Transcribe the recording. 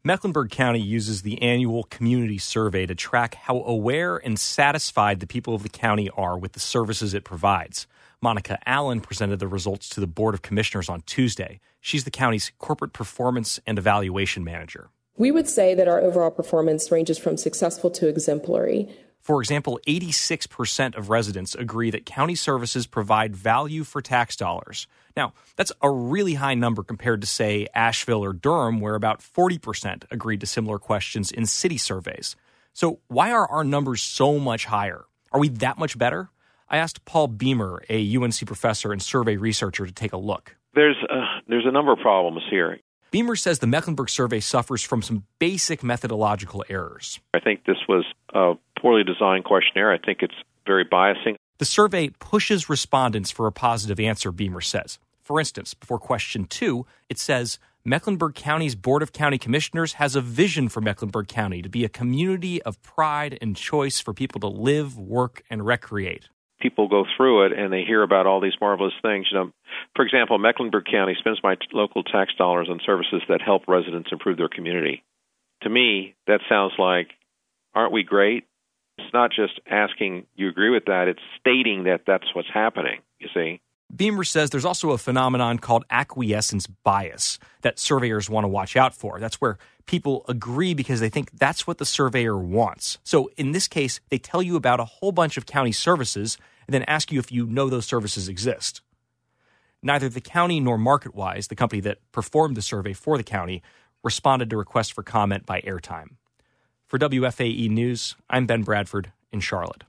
Mecklenburg County uses the annual community survey to track how aware and satisfied the people of the county are with the services it provides. Monica Allen presented the results to the Board of Commissioners on Tuesday. She's the county's corporate performance and evaluation manager. We would say that our overall performance ranges from successful to exemplary. For example, 86% of residents agree that county services provide value for tax dollars. Now, that's a really high number compared to, say, Asheville or Durham, where about 40% agreed to similar questions in city surveys. So why are our numbers so much higher? Are we that much better? I asked Paul Beamer, a UNC professor and survey researcher, to take a look. There's a number of problems here. Beamer says the Mecklenburg survey suffers from some basic methodological errors. I think this was a poorly designed questionnaire. I think it's very biasing. The survey pushes respondents for a positive answer, Beamer says. For instance, before question 2, it says, Mecklenburg County's Board of County Commissioners has a vision for Mecklenburg County to be a community of pride and choice for people to live, work, and recreate. People go through it and they hear about all these marvelous things. For example, Mecklenburg County spends my local tax dollars on services that help residents improve their community. To me, that sounds like, aren't we great? It's not just asking, you agree with that, it's stating that that's what's happening, you see. Beamer says there's also a phenomenon called acquiescence bias that surveyors want to watch out for. That's where people agree because they think that's what the surveyor wants. So in this case, they tell you about a whole bunch of county services and then ask you if you know those services exist. Neither the county nor MarketWise, the company that performed the survey for the county, responded to requests for comment by airtime. For WFAE News, I'm Ben Bradford in Charlotte.